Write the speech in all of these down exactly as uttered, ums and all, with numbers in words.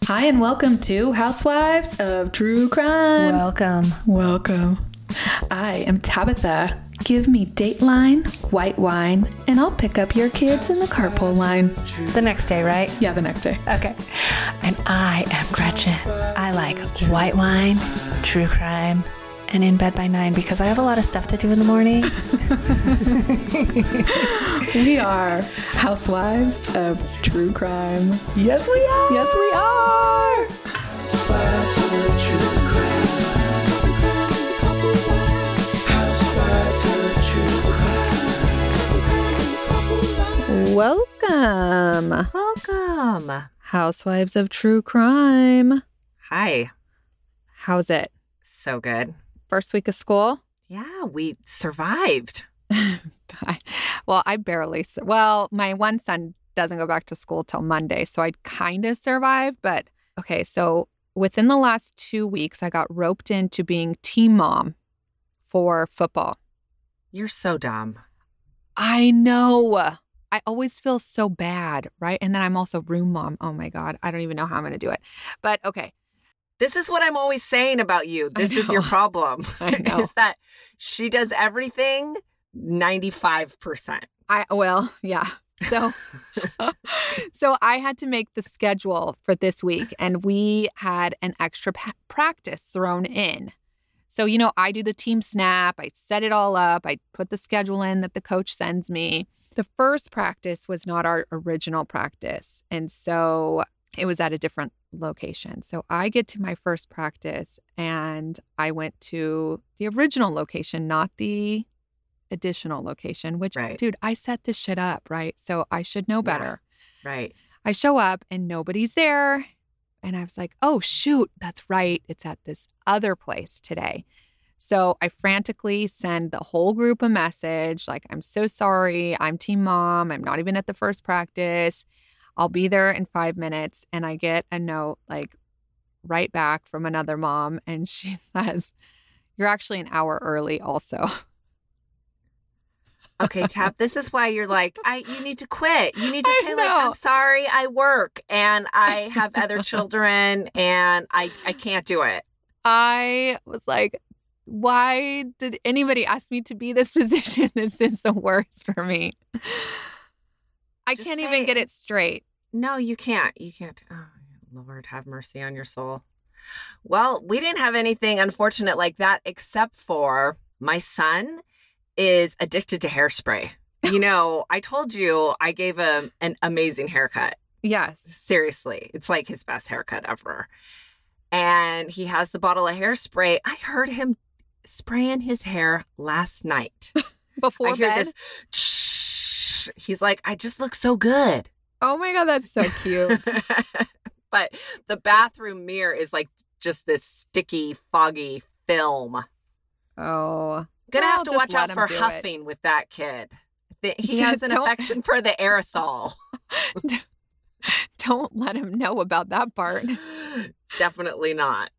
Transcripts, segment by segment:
Hi, and welcome to Housewives of True Crime. Welcome. Welcome. I am Tabitha. Give me Dateline, white wine, and I'll pick up your kids in the carpool line. The next day, right? Yeah, the next day. Okay. And I am Gretchen. I like white wine, true crime, and in bed by nine because I have a lot of stuff to do in the morning. We are Housewives of True Crime. Yes, we are. Yes, we are. Housewives of True Crime. Housewives of True Crime. Welcome. Welcome. Housewives of True Crime. Hi. How's it? So good. First week of school? Yeah, we survived. I- well, I barely. Su- well, my one son doesn't go back to school till Monday, so I kind of survived. But okay, so within the last two weeks, I got roped into being team mom for football. You're so dumb. I know. I always feel so bad, right? And then I'm also room mom. Oh my God, I don't even know how I'm going to do it. But okay. This is what I'm always saying about you. This is your know. problem. I know. Is that she does everything ninety-five percent. I well, yeah. So so I had to make the schedule for this week, and we had an extra pa- practice thrown in. So, you know, I do the team snap, I set it all up, I put the schedule in that the coach sends me. The first practice was not our original practice, and so it was at a different location. So I get to my first practice and I went to the original location, not the additional location, which, Right. dude, I set this shit up, right? So I should know better. Right. I show up and nobody's there. And I was like, oh, shoot, that's right. It's at this other place today. So I frantically send the whole group a message like, I'm so sorry. I'm team mom. I'm not even at the first practice. I'll be there in five minutes. And I get a note like right back from another mom. And she says, you're actually an hour early also. Okay, Tab, this is why you're like, I you need to quit. You need to I say, like, know. I'm sorry, I work and I have other children and I, I can't do it. I was like, why did anybody ask me to be this position? This is the worst for me. I Just can't say even get it. it straight. No, you can't. You can't. Oh, Lord, have mercy on your soul. Well, we didn't have anything unfortunate like that, except for my son is addicted to hairspray. You know, I told you I gave him an amazing haircut. Yes. Seriously, it's like his best haircut ever. And he has the bottle of hairspray. I heard him spraying his hair last night. Before I hear bed. this. Shh. He's like, I just look so good. Oh my God, that's so cute. But the bathroom mirror is like just this sticky, foggy film. Oh. Gonna Well, have to just watch let out him for do it. huffing with that kid. Th- He Just has an don't- affection for the aerosol. Don't let him know about that part. Definitely not.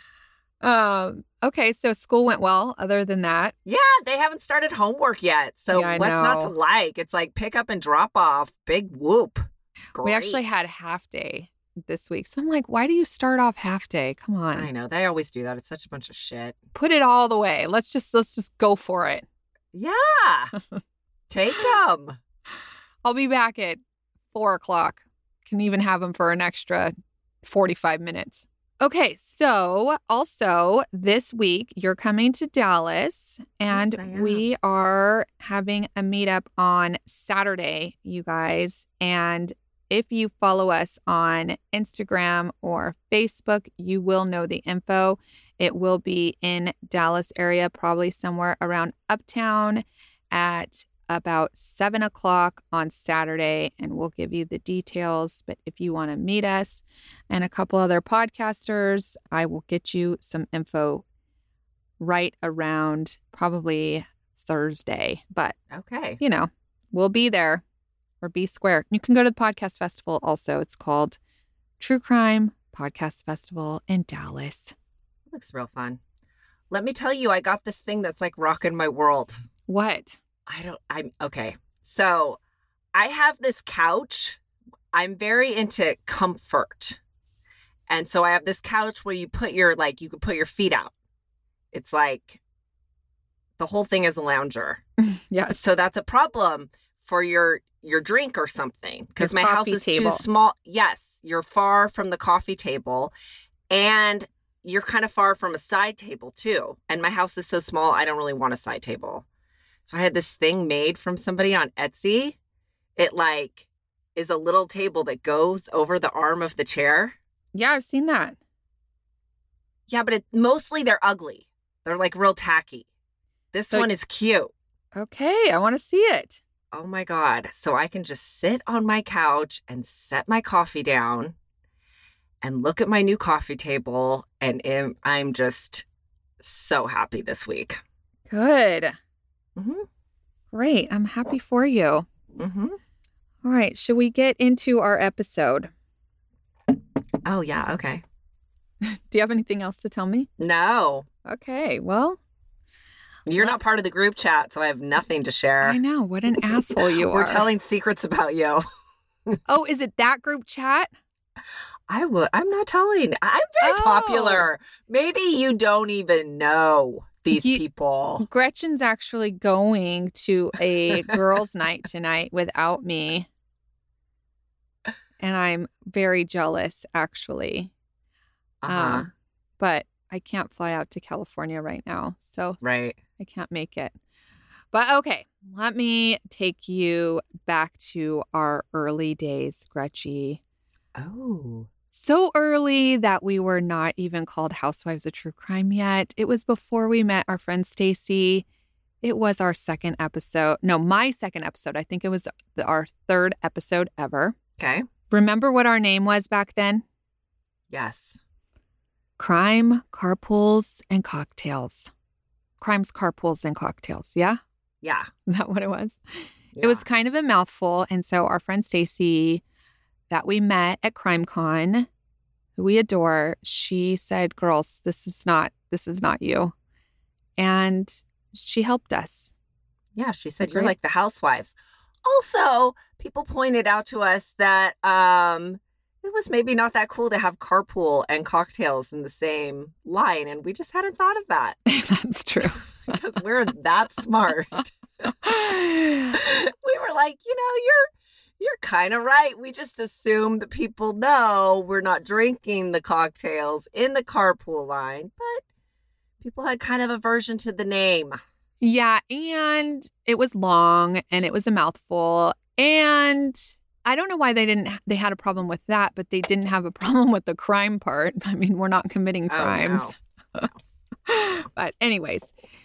Um. Okay, so school went well. Other than that, Yeah, they haven't started homework yet. So Yeah, I what's not to know. like? It's like pick up and drop off. Big whoop. we actually Great. had half day this week. So I'm like, why do you start off half day? Come on. I know. They always do that. It's such a bunch of shit. Put it all the way. Let's just let's just go for it. Yeah. Take them. I'll be back at four o'clock. Can even have them for an extra forty-five minutes. Okay, so also this week you're coming to Dallas and Yes, I am. we are having a meetup on Saturday, you guys. And if you follow us on Instagram or Facebook, you will know the info. It will be in Dallas area, probably somewhere around Uptown at about seven o'clock on Saturday, and we'll give you the details. But if you want to meet us and a couple other podcasters, I will get you some info right around probably Thursday. But, Okay. you know, we'll be there or be square. You can go to the podcast festival also. It's called True Crime Podcast Festival in Dallas. Looks real fun. Let me tell you, I got this thing that's like rocking my world. What? I don't, I'm okay. So I have this couch. I'm very into comfort. And so I have this couch where you put your, like, you can put your feet out. It's like the whole thing is a lounger. Yes. So that's a problem for your your drink or something, because Your my house coffee is table. too small. Yes, you're far from the coffee table, and you're kind of far from a side table too. And my house is so small, I don't really want a side table. So I had this thing made from somebody on Etsy. It like is a little table that goes over the arm of the chair. Yeah, I've seen that. Yeah, but it, mostly they're ugly. They're like real tacky. This So- one is cute. Okay, I want to see it. Oh my God. So I can just sit on my couch and set my coffee down and look at my new coffee table. And am- I'm just so happy this week. Good. Mm-hmm. Great. I'm happy for you. Mm-hmm. All right. Should we get into our episode? Oh, yeah. Okay. Do you have anything else to tell me? No, Okay. Well, you're What? not part of the group chat, so I have nothing to share. I know. What an asshole you We're are. telling secrets about you. Oh, is it that group chat? I would. I'm not telling. I'm very Oh. popular. Maybe you don't even know these You- people. Gretchen's actually going to a girls' night tonight without me. And I'm very jealous, actually. Uh-huh. Um, but I can't fly out to California right now. So Right. I can't make it. But okay, let me take you back to our early days, Gretchy. Oh. So early that we were not even called Housewives of True Crime yet. It was before we met our friend Stacy. It was our second episode. No, my second episode. I think it was the, our third episode ever. Okay. Remember what our name was back then? Yes. Crime, Carpools, and Cocktails. Crimes, Carpools, and Cocktails. Yeah? Yeah. Is that what it was? It was kind of a mouthful. And so our friend Stacy that we met at CrimeCon, who we adore, she said, girls, this is not, this is not you. And she helped us. Yeah, she said you're Great. like the housewives. Also, people pointed out to us that um it was maybe not that cool to have carpool and cocktails in the same line, and we just hadn't thought of that That's true. because we're that smart. We were like, you know, you're you're kind of right. We just assume that people know we're not drinking the cocktails in the carpool line, but people had kind of aversion to the name. Yeah. And it was long and it was a mouthful. And I don't know why they didn't, they had a problem with that, but they didn't have a problem with the crime part. I mean, we're not committing Oh, no. crimes. But anyways,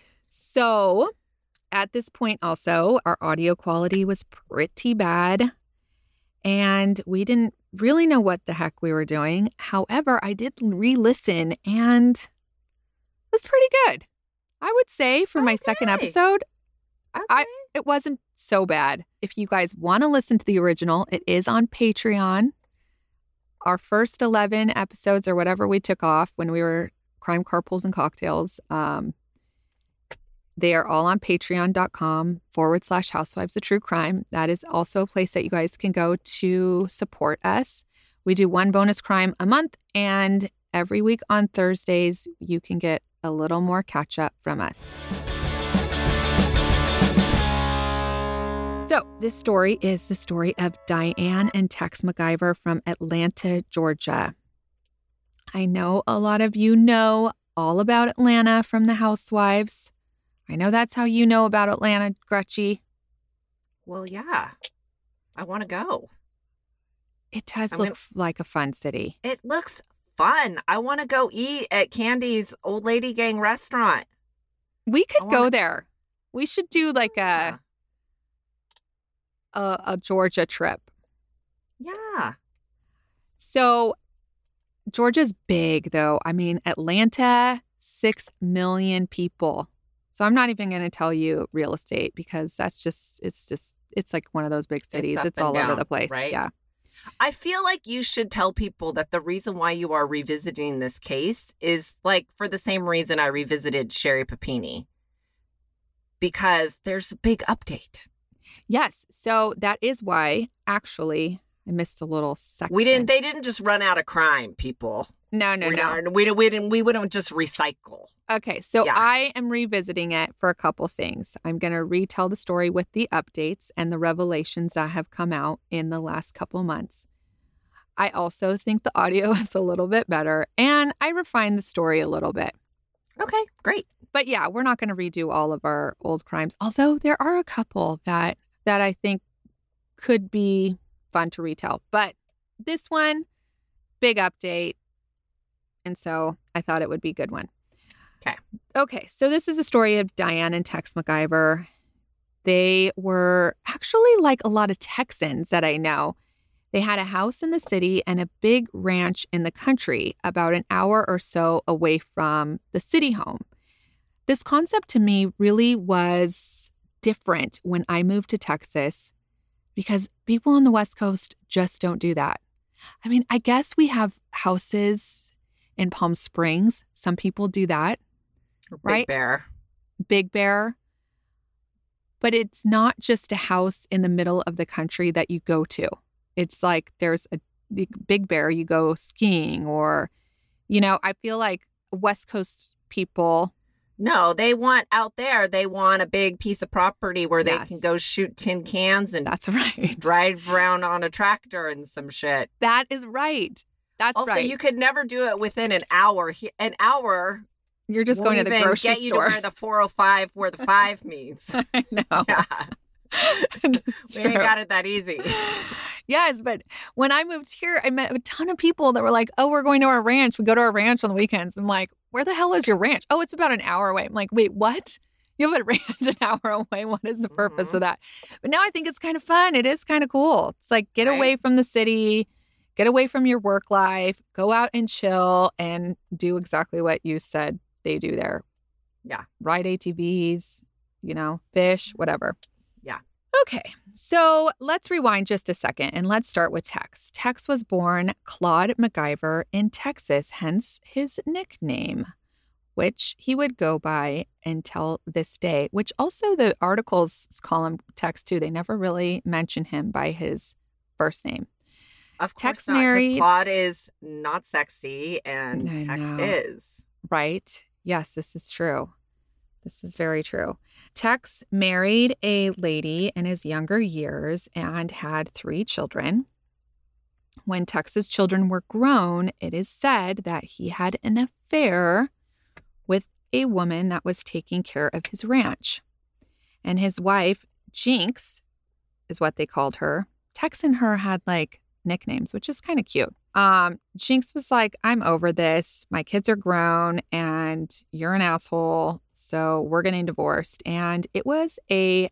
so at this point also, our audio quality was pretty bad. And we didn't really know what the heck we were doing. However, I did re-listen and it was pretty good. I would say for my second Okay. episode, Okay. I- it wasn't so bad. If you guys want to listen to the original, it is on Patreon. Our first eleven episodes or whatever we took off when we were Crime, Carpools, and Cocktails, um, they are all on patreon.com forward slash housewives of true crime. That is also a place that you guys can go to support us. We do one bonus crime a month, and every week on Thursdays, you can get a little more catch up from us. So, this story is the story of Diane and Tex MacGyver from Atlanta, Georgia. I know a lot of you know all about Atlanta from the Housewives. I know that's how you know about Atlanta, Gretchy. Well, yeah. I want to go. It does I'm look gonna- f- like a fun city. It looks fun. I want to go eat at Candy's Old Lady Gang restaurant. We could I go wanna- there. We should do like Yeah. a, a a Georgia trip. Yeah. So Georgia's big though. I mean, Atlanta, six million people. So I'm not even going to tell you real estate because that's just, it's just, it's like one of those big cities. up It's, and all over down, the place. right? Yeah. I feel like you should tell people that the reason why you are revisiting this case is like for the same reason I revisited Sherry Papini. Because there's a big update. Yes. So that is why, actually, I missed a little section. We didn't. They didn't just run out of crime, people. No, no, we no. Not, we didn't. We didn't. We wouldn't just recycle. Okay, so Yeah. I am revisiting it for a couple things. I'm going to retell the story with the updates and the revelations that have come out in the last couple months. I also think the audio is a little bit better, and I refined the story a little bit. Okay, great. But yeah, we're not going to redo all of our old crimes, although there are a couple that that I think could be fun to retell. But this one, big update. And so I thought it would be a good one. Okay. Okay. So this is a story of Diane and Tex MacGyver. They were actually like a lot of Texans that I know. They had a house in the city and a big ranch in the country, about an hour or so away from the city home. This concept to me really was different when I moved to Texas because people on the West Coast just don't do that. I mean, I guess we have houses in Palm Springs. Some people do that, Big right? Bear. Big Bear. But it's not just a house in the middle of the country that you go to. It's like there's a Big Bear, you go skiing or, you know, I feel like West Coast people. No, they want out there. They want a big piece of property where Yes. they can go shoot tin cans and That's right. drive around on a tractor and some shit. That is right. That's Also, right. you could never do it within an hour. He- An hour You're just won't going to the even grocery get you store. to where the four oh five, where the five meets. I know. Yeah, It's we ain't true. got it that easy. Yes, but when I moved here, I met a ton of people that were like, oh, we're going to our ranch. We go to our ranch on the weekends. I'm like, where the hell is your ranch? Oh, it's about an hour away. I'm like, wait, what? You have a ranch an hour away? What is the purpose Mhm. of that? But now I think it's kind of fun. It is kind of cool. It's like, get Right. away from the city, get away from your work life, go out and chill and do exactly what you said they do there. Yeah. Ride A T Vs, you know, fish, whatever. Yeah. Okay, so let's rewind just a second and let's start with Tex. Tex was born Claude MacGyver in Texas, hence his nickname, which he would go by until this day, which also the articles call him Tex too. They never really mention him by his first name. Of Tex course not, 'cause married- Claude is not sexy and I Tex know. is. Right? Yes, this is true. This is very true. Tex married a lady in his younger years and had three children. When Tex's children were grown, it is said that he had an affair with a woman that was taking care of his ranch. And his wife, Jinx, is what they called her. Tex and her had like nicknames, which is kind of cute. Um, Jinx was like, I'm over this. My kids are grown and you're an asshole. So we're getting divorced. And it was a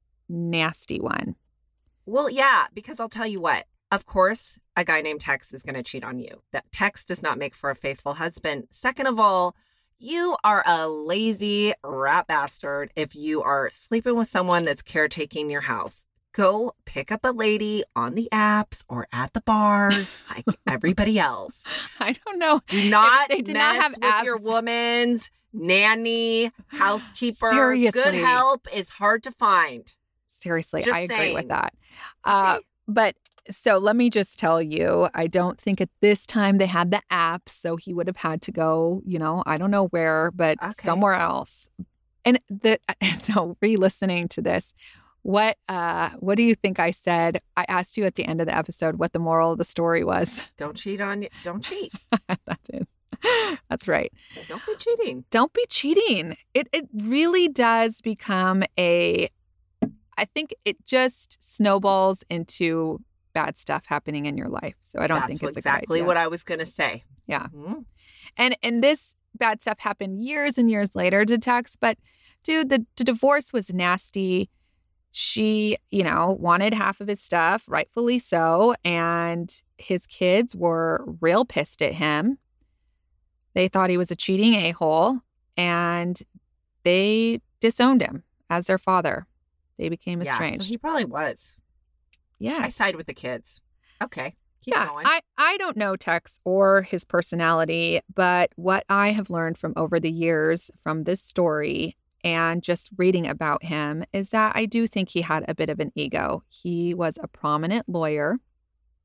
nasty one. Well, yeah, because I'll tell you what. Of course, a guy named Tex is going to cheat on you. That Tex does not make for a faithful husband. Second of all, you are a lazy rat bastard if you are sleeping with someone that's caretaking your house. Go pick up a lady on the apps or at the bars like everybody else. I don't know. Do not they did mess not have with your apps. woman's nanny, housekeeper. Seriously. Good help is hard to find. Seriously, Just I agree saying. with that. Uh, Okay. but so let me just tell you, I don't think at this time they had the app. So he would have had to go, you know, I don't know where, but Okay. somewhere else. And the so re-listening to this, what uh what do you think I said? I asked you at the end of the episode what the moral of the story was. Don't cheat on you. Don't cheat. That's it. That's right. Don't be cheating. Don't be cheating. It it really does become a I think it just snowballs into bad stuff happening in your life. So I don't That's think it's exactly a good idea. what I was going to say. Yeah. Mhm. And and this bad stuff happened years and years later to Tex, but dude, the, the divorce was nasty. She, you know, wanted half of his stuff, rightfully so, and his kids were real pissed at him. They thought he was a cheating a-hole, and they disowned him as their father. They became Yeah, estranged. so he probably was. I Yes. side with the kids. Okay. Keep yeah, going. I, I don't know Tex or his personality, but what I have learned from over the years from this story and just reading about him is that I do think he had a bit of an ego. He was a prominent lawyer.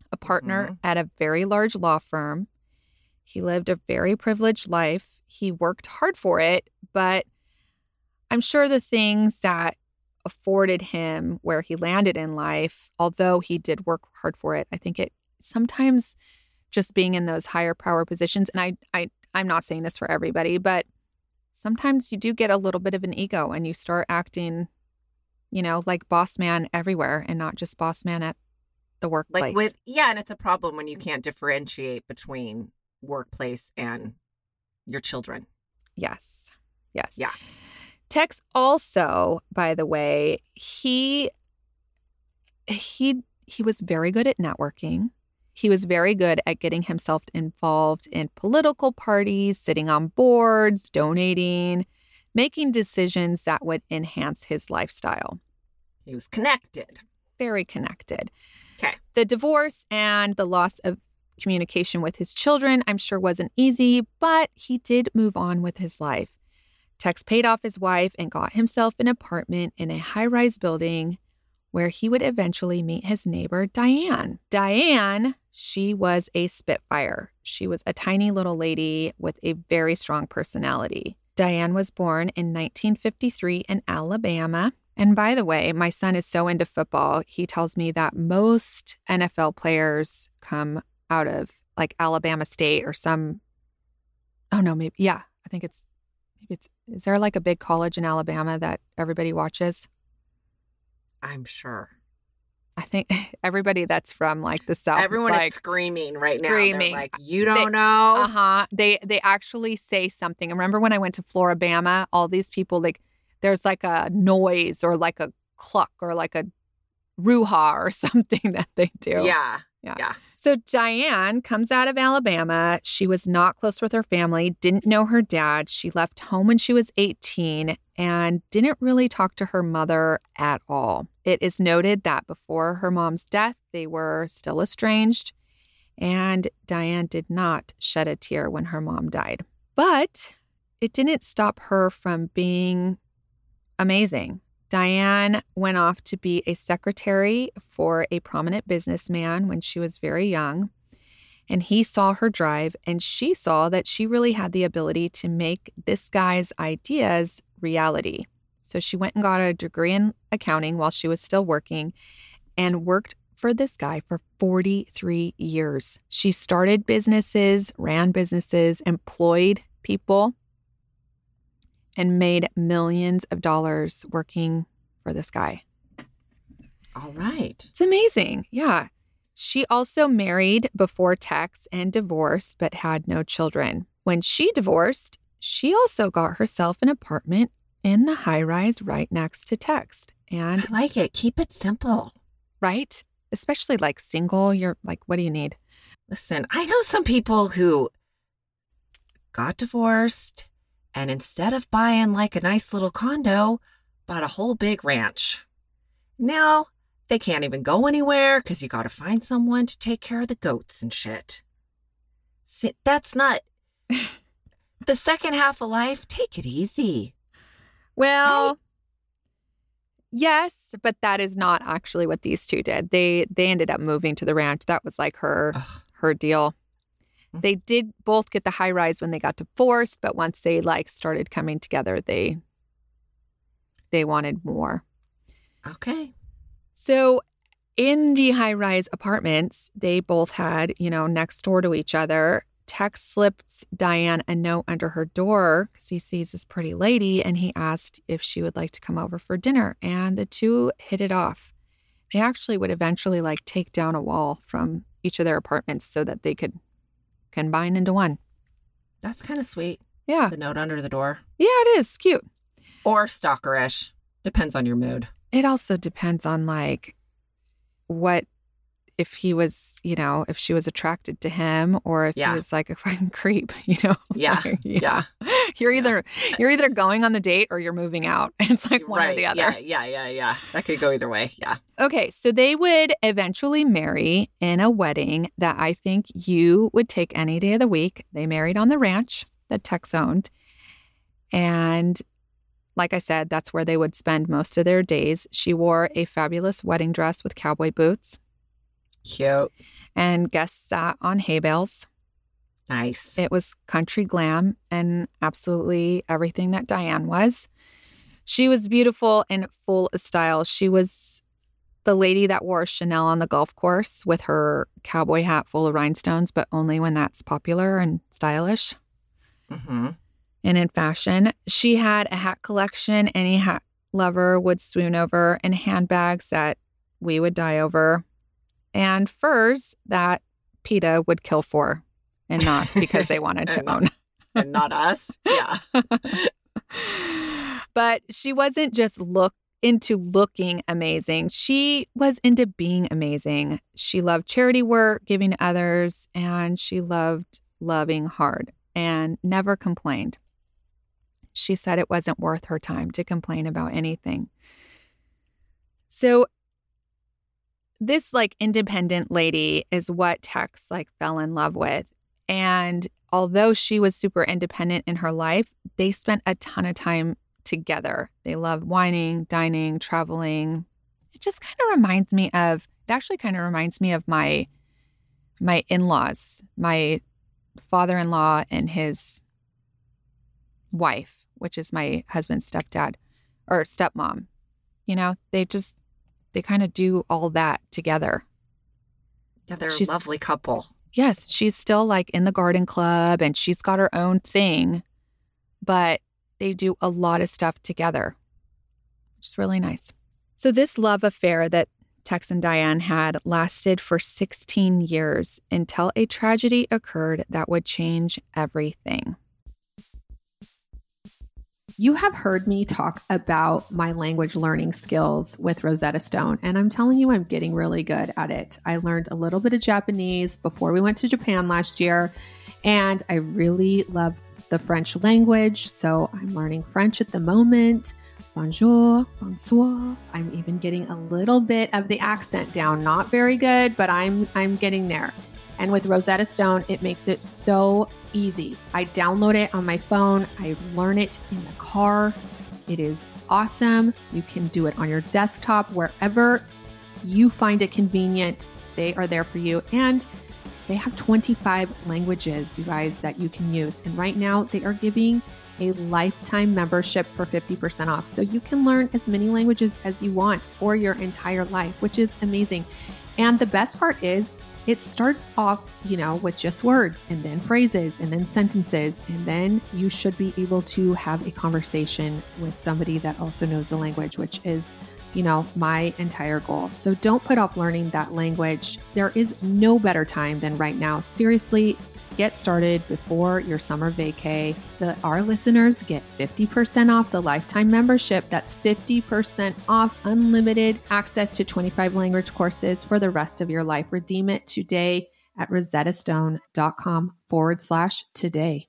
a partner Mhm. at a very large law firm. He lived a very privileged life. He worked hard for it, but I'm sure the things that afforded him where he landed in life, although he did work hard for it, I think it sometimes just being in those higher power positions, and I, I, I'm not saying this for everybody, but sometimes you do get a little bit of an ego and you start acting, you know, like boss man everywhere and not just boss man at the workplace. Like with, yeah, and it's a problem when you can't differentiate between workplace and your children. Yes. Yes. Yeah. Tex also, by the way, he he he was very good at networking. He was very good at getting himself involved in political parties, sitting on boards, donating, making decisions that would enhance his lifestyle. He was connected. Very connected. Okay. The divorce and the loss of communication with his children, I'm sure wasn't easy, but he did move on with his life. Tex paid off his wife and got himself an apartment in a high-rise building where he would eventually meet his neighbor, Diane. Diane, she was a spitfire. She was a tiny little lady with a very strong personality. Diane was born in nineteen fifty-three in Alabama. And by the way, my son is so into football, he tells me that most N F L players come out of like Alabama State or some, oh no, maybe, yeah, I think it's, maybe it's, is there like a big college in Alabama that everybody watches? I'm sure. I think everybody that's from like the South. Everyone is is like, screaming right screaming. now. They're like, you don't know. uh-huh. They, they actually say something. I remember when I went to Floribama, all these people, like there's like a noise or like a cluck or like a ruha or something that they do. Yeah. Yeah. Yeah. So Diane comes out of Alabama. She was not close with her family, didn't know her dad. She left home when she was eighteen and didn't really talk to her mother at all. It is noted that before her mom's death, they were still estranged, and Diane did not shed a tear when her mom died. But it didn't stop her from being amazing. Diane went off to be a secretary for a prominent businessman when she was very young, and he saw her drive, and she saw that she really had the ability to make this guy's ideas reality. So she went and got a degree in accounting while she was still working and worked for this guy for forty-three years. She started businesses, ran businesses, employed people, and made millions of dollars working for this guy. All right. It's amazing. Yeah. She also married before Tex and divorced, but had no children. When she divorced, she also got herself an apartment in the high rise right next to Tex. And I like it. Keep it simple. right, especially like single, you're like, what do you need? Listen, I know some people who got divorced and instead of buying like a nice little condo, bought a whole big ranch. Now they can't even go anywhere because you got to find someone to take care of the goats and shit. See, that's not the second half of life. Take it easy. Well, Right? yes, but that is not actually what these two did. They they ended up moving to the ranch. That was like her Ugh. her deal. Mhm. They did both get the high rise when they got divorced, but once they like started coming together, they they wanted more. Okay. So in the high rise apartments, they both had, you know, next door to each other. Tex slips Diane a note under her door because he sees this pretty lady and he asked if she would like to come over for dinner. And the two hit it off. They actually would eventually like take down a wall from each of their apartments so that they could combine into one. That's kind of sweet. Yeah. The note under the door. Yeah, it is cute. Or stalkerish. Depends on your mood. It also depends on like what, if he was, you know, if she was attracted to him or if Yeah. he was like a fucking creep, you know? Yeah. Like, Yeah. You're either you're either going on the date or you're moving out. It's like one right. or the other. Yeah, yeah, yeah, yeah. That could go either way. Yeah. Okay, so they would eventually marry in a wedding that I think you would take any day of the week. They married on the ranch that Tex owned. And like I said, that's where they would spend most of their days. She wore a fabulous wedding dress with cowboy boots. Cute. and guests sat on hay bales. Nice. It was country glam and absolutely everything that Diane was. She was beautiful and full of style. She was the lady that wore Chanel on the golf course with her cowboy hat full of rhinestones, but only when that's popular and stylish Mm-hmm. and in fashion. She had a hat collection any hat lover would swoon over, and handbags that we would die over, and furs that PETA would kill for, and not because they wanted to And not- own. And not us. Yeah. But she wasn't just look into looking amazing. She was into being amazing. She loved charity work, giving to others, and she loved loving hard and never complained. She said it wasn't worth her time to complain about anything. So this like independent lady is what Tex like fell in love with. And although she was super independent in her life, they spent a ton of time together. They loved wining, dining, traveling. It just kind of reminds me of, it actually kind of reminds me of my, my in-laws, my father-in-law and his wife, which is my husband's stepdad or stepmom. You know, they just, they kind of do all that together. Yeah, they're She's- a lovely couple. Yes, she's still like in the garden club and she's got her own thing, but they do a lot of stuff together, which is really nice. So this love affair that Tex and Diane had lasted for sixteen years until a tragedy occurred that would change everything. You have heard me talk about my language learning skills with Rosetta Stone, and I'm telling you, I'm getting really good at it. I learned a little bit of Japanese before we went to Japan last year, and I really love the French language, so I'm learning French at the moment. Bonjour, bonsoir. I'm even getting a little bit of the accent down. Not very good, but I'm I'm getting there. And with Rosetta Stone, it makes it so easy. I download it on my phone. I learn it in the car. It is awesome. You can do it on your desktop, wherever you find it convenient. They are there for you. And they have twenty-five languages, you guys, that you can use. And right now they are giving a lifetime membership for fifty percent off. So you can learn as many languages as you want for your entire life, which is amazing. And the best part is, it starts off, you know, with just words and then phrases and then sentences. And then you should be able to have a conversation with somebody that also knows the language, which is, you know, my entire goal. So don't put off learning that language. There is no better time than right now. Seriously, get started before your summer vacay. The, our listeners get fifty percent off the lifetime membership. That's fifty percent off unlimited access to twenty-five language courses for the rest of your life. Redeem it today at rosettastone.com forward slash today.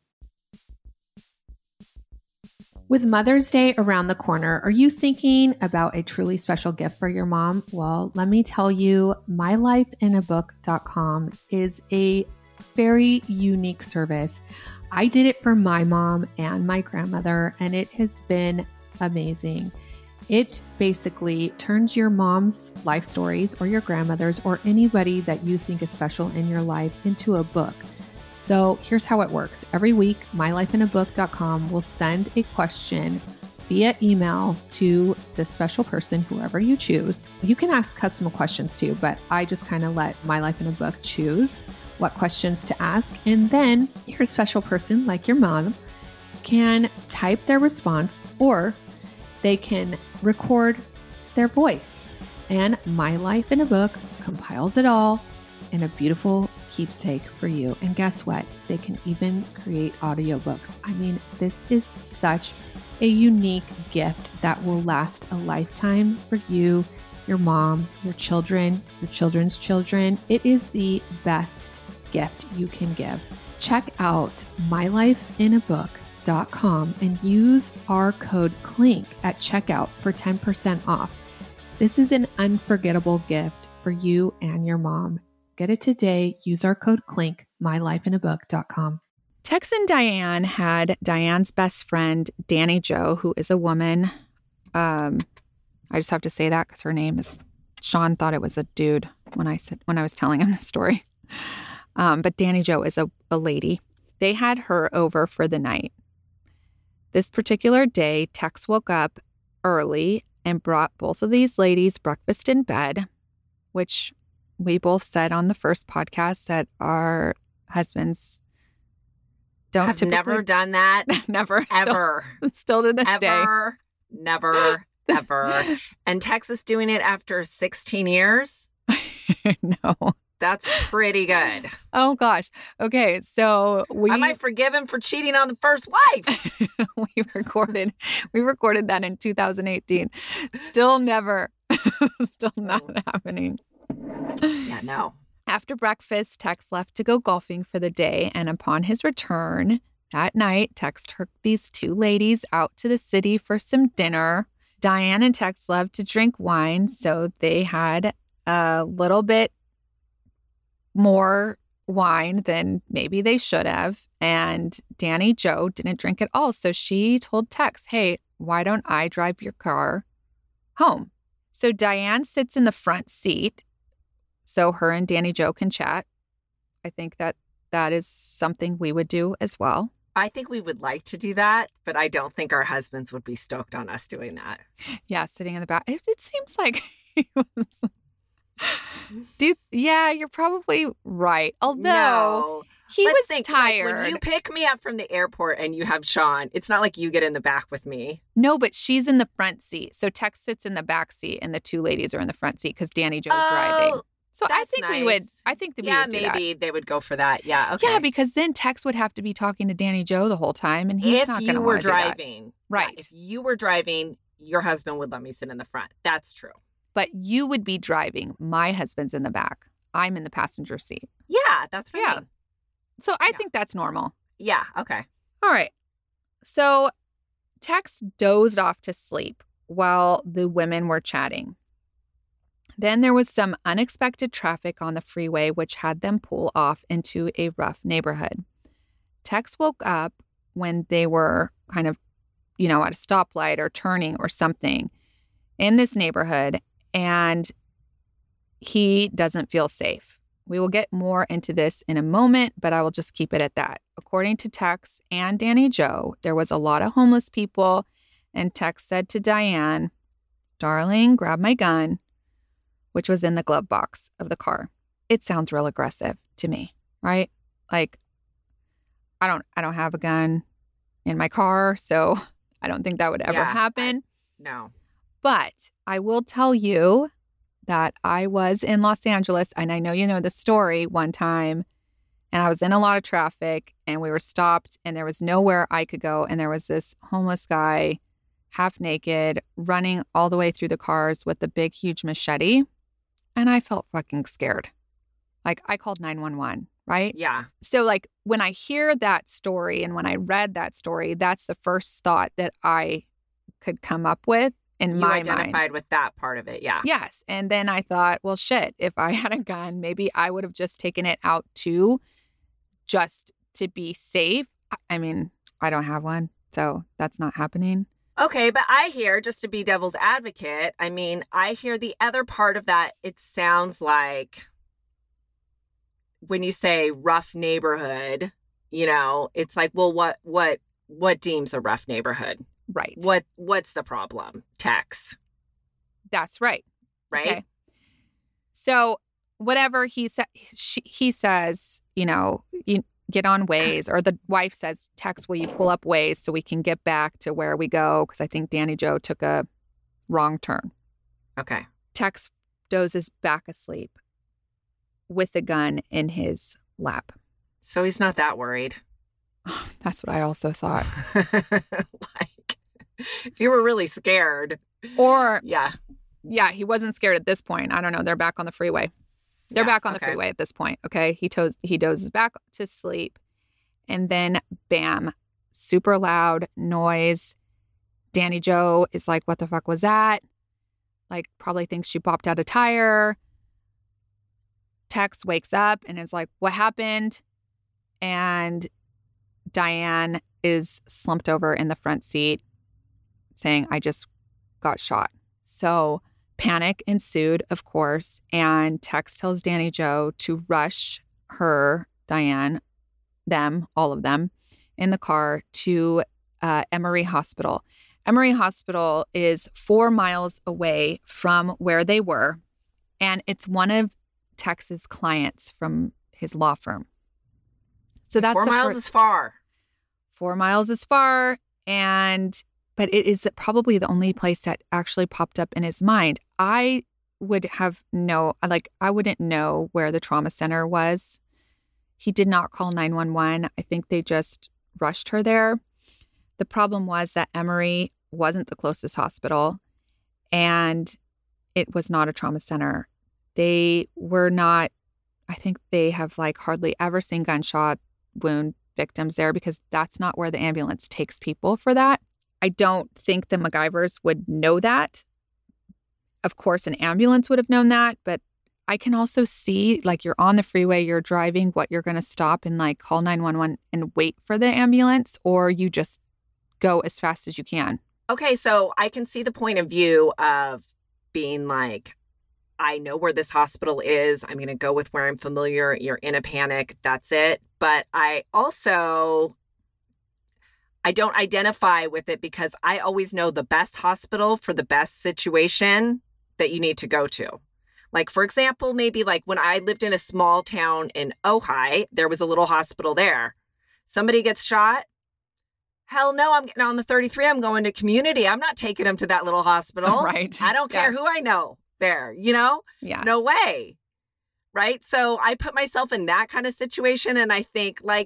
With Mother's Day around the corner, are you thinking about a truly special gift for your mom? Well, let me tell you, my life in a book dot com is a very unique service. I did it for my mom and my grandmother, and it has been amazing. It basically turns your mom's life stories or your grandmother's or anybody that you think is special in your life into a book. So here's how it works. Every week, my life in a book dot com will send a question via email to the special person, whoever you choose. You can ask custom questions too, but I just kind of let My Life in a Book choose what questions to ask. And then your special person, like your mom, can type their response or they can record their voice. And My Life in a Book compiles it all in a beautiful keepsake for you. And guess what? They can even create audiobooks. I mean, this is such a unique gift that will last a lifetime for you, your mom, your children, your children's children. It is the best gift you can give. Check out my life in a book dot com and use our code CLINK at checkout for ten percent off. This is an unforgettable gift for you and your mom. Get it today. Use our code CLINK, my life in a book dot com. Tex and Diane had Diane's best friend, Danny Jo, who is a woman. Um, I just have to say that because her name is, Sean thought it was a dude when I said when I was telling him the story. Um, but Danny Jo is a, a lady. They had her over for the night. This particular day, Tex woke up early and brought both of these ladies breakfast in bed, which we both said on the first podcast that our husbands don't I've typically... never done that. never. Ever. Still, still to this ever, day. Ever. Never. Ever. And Texas doing it after sixteen years? No. That's pretty good. Oh, gosh. Okay, so we... I might forgive him for cheating on the first wife. we recorded we recorded that in two thousand eighteen. Still never. Still not happening. Yeah, no. After breakfast, Tex left to go golfing for the day, and upon his return that night, Tex took these two ladies out to the city for some dinner. Diane and Tex loved to drink wine, so they had a little bit more wine than maybe they should have. And Danny Jo didn't drink at all, so she told Tex, hey, why don't I drive your car home? So Diane sits in the front seat so her and Danny Jo can chat. I think that that is something we would do as well. I think we would like to do that, but I don't think our husbands would be stoked on us doing that. Yeah, sitting in the back. It, it seems like he was... Do you, yeah, you're probably right. Although no. he Let's was think, tired. Like, when you pick me up from the airport and you have Sean, it's not like you get in the back with me. No, but she's in the front seat. So Tex sits in the back seat and the two ladies are in the front seat because Danny Jo's oh, driving. So I that's think nice. we would, I think that yeah, we would do maybe that. they would go for that. Yeah, okay. Yeah, because then Tex would have to be talking to Danny Jo the whole time, and he's if not going you to were want to do that. driving, Right. yeah, if you were driving, your husband would let me sit in the front. That's true. But you would be driving. My husband's in the back. I'm in the passenger seat. Yeah, that's fine. Yeah. So I Yeah. think that's normal. Yeah, okay. All right. So Tex dozed off to sleep while the women were chatting. Then there was some unexpected traffic on the freeway, which had them pull off into a rough neighborhood. Tex woke up when they were kind of, you know, at a stoplight or turning or something in this neighborhood, and he doesn't feel safe. We will get more into this in a moment, but I will just keep it at that. According to Tex and Danny Jo, there was a lot of homeless people, and Tex said to Diane, darling, grab my gun, which was in the glove box of the car. It sounds real aggressive to me, right? Like, I don't I don't have a gun in my car, so I don't think that would ever Yeah, happen. I- no. But I will tell you that I was in Los Angeles, and I know you know the story, one time, and I was in a lot of traffic, and we were stopped, and there was nowhere I could go, and there was this homeless guy, half naked, running all the way through the cars with a big, huge machete, and I felt fucking scared. Like, I called nine one one, right? Yeah. So, like, when I hear that story and when I read that story, that's the first thought that I could come up with in You my identified mind. with that part of it. Yeah. Yes. And then I thought, well, shit, if I had a gun, maybe I would have just taken it out too, just to be safe. I- I mean, I don't have one, so that's not happening. Okay, but I hear, just to be devil's advocate, I mean, I hear the other part of that. It sounds like when you say rough neighborhood, you know, it's like, well, what, what, what deems a rough neighborhood? Right. What, what's the problem? Tex, That's right. right? Okay. So whatever he said, he says, you know, you get on Waze, or the wife says, Tex, will you pull up Waze so we can get back to where we go? Because I think Danny Jo took a wrong turn. Okay. Tex dozes back asleep with the gun in his lap. So he's not that worried. That's what I also thought. Like, if you were really scared. Or, Yeah. yeah, he wasn't scared at this point. I don't know. They're back on the freeway. They're Yeah, back on the okay. freeway at this point. Okay. He toes he dozes back to sleep. And then bam, super loud noise. Danny Jo is like, what the fuck was that? Like, probably thinks she popped out a tire. Tex wakes up and is like, what happened? And Diane is slumped over in the front seat saying, I just got shot. So panic ensued, of course, and Tex tells Danny Jo to rush her, Diane, them, all of them, in the car to uh, Emory Hospital. Emory Hospital is four miles away from where they were, and it's one of Tex's clients from his law firm. So that's Four the miles fir- is far. Four miles is far, and but it is probably the only place that actually popped up in his mind. I would have no, like, I wouldn't know where the trauma center was. He did not call nine one one. I think they just rushed her there. The problem was that Emory wasn't the closest hospital, and it was not a trauma center. They were not, I think they have like hardly ever seen gunshot wound victims there because that's not where the ambulance takes people for that. I don't think the MacGyvers would know that. Of course, an ambulance would have known that, but I can also see, like, you're on the freeway, you're driving, what you're going to stop and like call nine one one and wait for the ambulance, or you just go as fast as you can. Okay, so I can see the point of view of being like, I know where this hospital is. I'm going to go with where I'm familiar. You're in a panic. That's it. But I also, I don't identify with it because I always know the best hospital for the best situation that you need to go to. Like, for example, maybe like when I lived in a small town in Ojai, there was a little hospital there. Somebody gets shot. Hell no, I'm getting on the thirty-three. I'm going to community. I'm not taking them to that little hospital. Right. I don't care Yes. who I know there, you know? Yeah. No way. Right? So I put myself in that kind of situation and I think, like,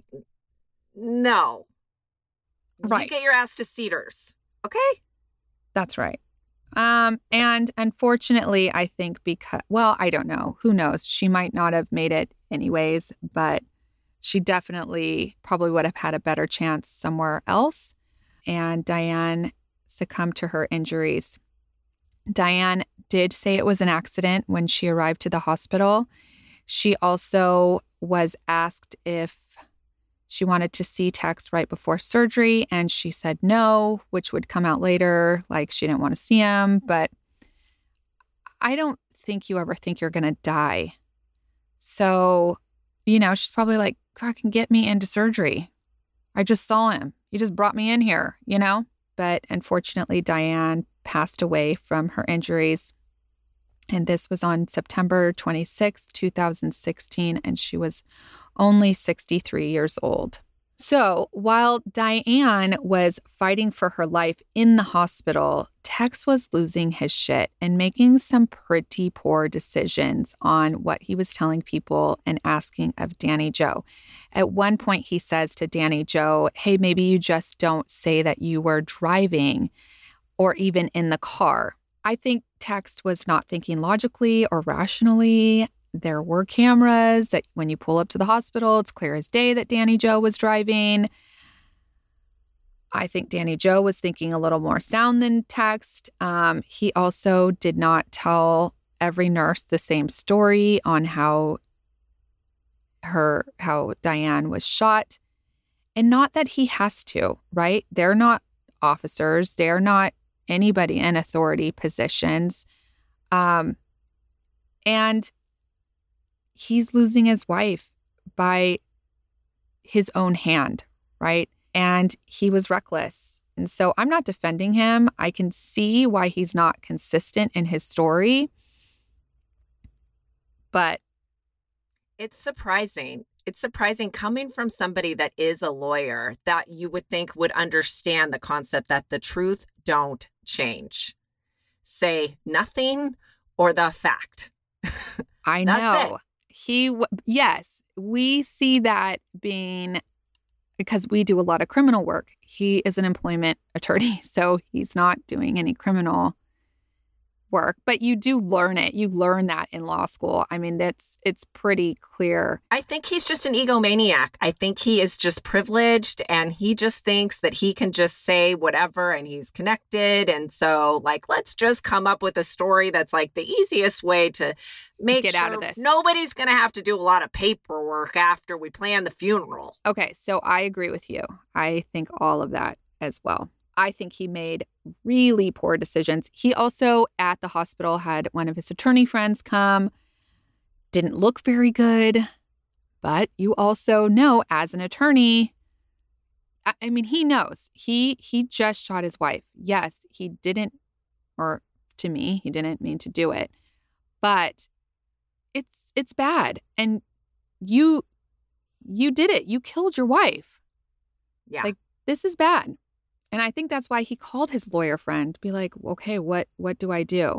no. Right. You get your ass to Cedars. Okay? That's right. Um, and unfortunately, I think because, well, I don't know. Who knows? She might not have made it anyways, but she definitely probably would have had a better chance somewhere else. And Diane succumbed to her injuries. Diane did say it was an accident when she arrived to the hospital. She also was asked if she wanted to see Tex right before surgery, and she said no, which would come out later, like she didn't want to see him. But I don't think you ever think you're going to die. So, you know, she's probably like, fucking get me into surgery. I just saw him. He just brought me in here, you know? But unfortunately, Diane passed away from her injuries. And this was on September twenty-sixth, twenty sixteen, and she was only sixty-three years old. So while Diane was fighting for her life in the hospital, Tex was losing his shit and making some pretty poor decisions on what he was telling people and asking of Danny Joe. At one point, he says to Danny Joe, hey, maybe you just don't say that you were driving or even in the car. I think Tex was not thinking logically or rationally. There were cameras that when you pull up to the hospital, it's clear as day that Danny Joe was driving. I think Danny Joe was thinking a little more sound than Tex. Um, he also did not tell every nurse the same story on how her, how Diane was shot. And not that he has to, right? They're not officers. They're not anybody in authority positions. Um, and he's losing his wife by his own hand, right? And he was reckless. And so I'm not defending him. I can see why he's not consistent in his story. But it's surprising. It's surprising coming from somebody that is a lawyer that you would think would understand the concept that the truth don't change. Say nothing or the fact. I That's know. it. He, w- yes, we see that being, because we do a lot of criminal work. He is an employment attorney, so he's not doing any criminal work, but you do learn it. You learn that in law school. I mean, that's, it's pretty clear. I think he's just an egomaniac. I think he is just privileged and he just thinks that he can just say whatever and he's connected. And so, like, let's just come up with a story that's like the easiest way to make Get sure out of this. nobody's going to have to do a lot of paperwork after we plan the funeral. Okay, so I agree with you. I think all of that as well. I think he made really poor decisions. He also, at the hospital, had one of his attorney friends come. Didn't look very good, But you also know as an attorney, I, I mean, he knows. He he just shot his wife. Yes, he didn't, or to me, he didn't mean to do it. But it's it's bad. And you you did it. You killed your wife. Yeah. Like, this is bad. And I think that's why he called his lawyer friend to be like, okay, what what do I do?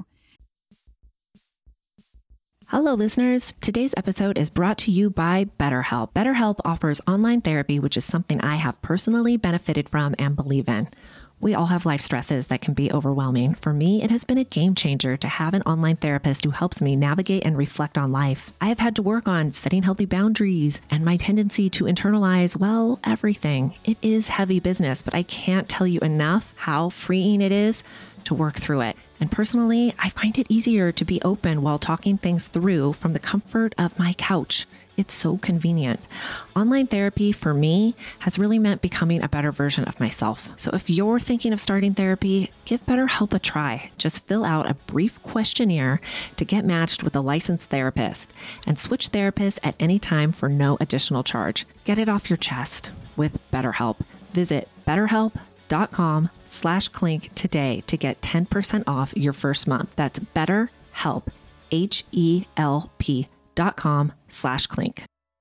Hello, listeners. Today's episode is brought to you by BetterHelp. BetterHelp offers online therapy, which is something I have personally benefited from and believe in. We all have life stresses that can be overwhelming. For me, it has been a game changer to have an online therapist who helps me navigate and reflect on life. I have had to work on setting healthy boundaries and my tendency to internalize, well, everything. It is heavy business, but I can't tell you enough how freeing it is to work through it. And personally, I find it easier to be open while talking things through from the comfort of my couch. It's so convenient. Online therapy for me has really meant becoming a better version of myself. So if you're thinking of starting therapy, give BetterHelp a try. Just fill out a brief questionnaire to get matched with a licensed therapist and switch therapists at any time for no additional charge. Get it off your chest with BetterHelp. Visit BetterHelp.com slash clink today to get ten percent off your first month. That's BetterHelp, H E L P dot com slash clink.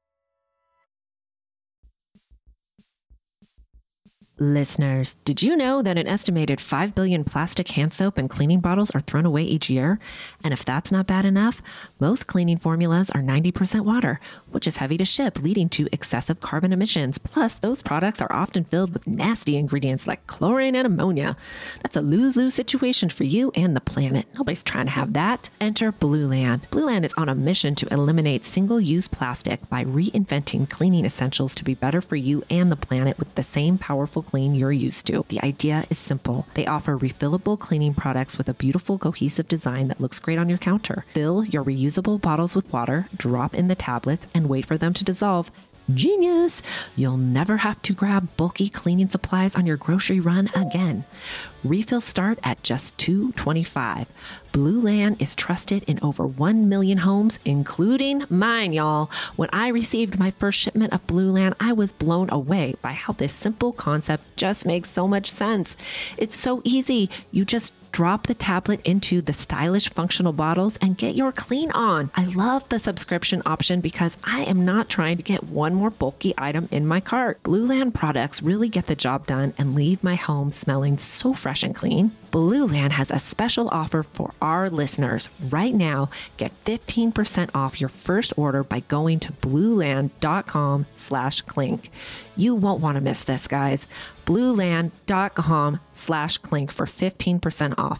Listeners, did you know that an estimated five billion plastic hand soap and cleaning bottles are thrown away each year? And if that's not bad enough, most cleaning formulas are ninety percent water, which is heavy to ship, leading to excessive carbon emissions. Plus, those products are often filled with nasty ingredients like chlorine and ammonia. That's a lose-lose situation for you and the planet. Nobody's trying to have that. Enter Blueland. Blueland is on a mission to eliminate single-use plastic by reinventing cleaning essentials to be better for you and the planet with the same powerful clean you're used to. The idea is simple. They offer refillable cleaning products with a beautiful cohesive design that looks great on your counter. Fill your reusable bottles with water, drop in the tablets, and wait for them to dissolve. Genius! You'll never have to grab bulky cleaning supplies on your grocery run again. Refills start at just two dollars and twenty-five cents. Blueland is trusted in over one million homes, including mine, y'all. When I received my first shipment of Blueland, I was blown away by how this simple concept just makes so much sense. It's so easy. You just drop the tablet into the stylish functional bottles and get your clean on. I love the subscription option because I am not trying to get one more bulky item in my cart. Blueland products really get the job done and leave my home smelling so fresh and clean. Blueland has a special offer for our listeners. Right now, get fifteen percent off your first order by going to blueland.com slash clink. You won't want to miss this, guys. Blueland.com slash clink for fifteen percent off.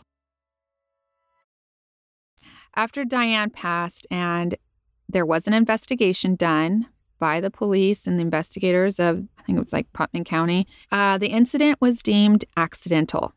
After Diane passed and there was an investigation done by the police and the investigators of, I think it was like Putnam County, uh, the incident was deemed accidental.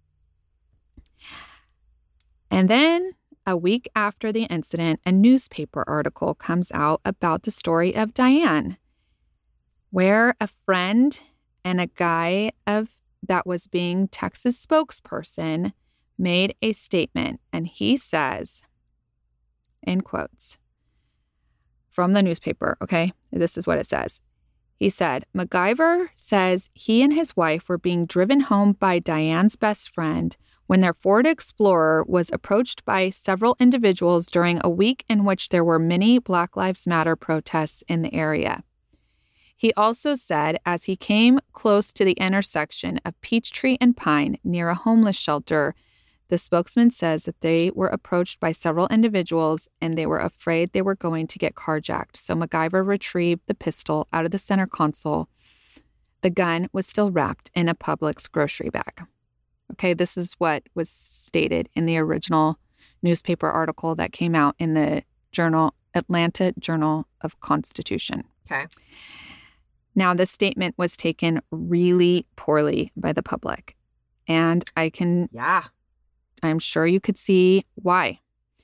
And then a week after the incident, a newspaper article comes out about the story of Diane, where a friend and a guy of that was being Texas spokesperson made a statement, and he says, in quotes, from the newspaper, okay, this is what it says. He said, MacGyver says he and his wife were being driven home by Diane's best friend when their Ford Explorer was approached by several individuals during a week in which there were many Black Lives Matter protests in the area. He also said as he came close to the intersection of Peachtree and Pine near a homeless shelter, the spokesman says that they were approached by several individuals and they were afraid they were going to get carjacked. So MacGyver retrieved the pistol out of the center console. The gun was still wrapped in a Publix grocery bag. Okay, this is what was stated in the original newspaper article that came out in the Journal, Atlanta Journal of Constitution. Okay. Now, this statement was taken really poorly by the public, and I can, Yeah. I'm sure you could see why.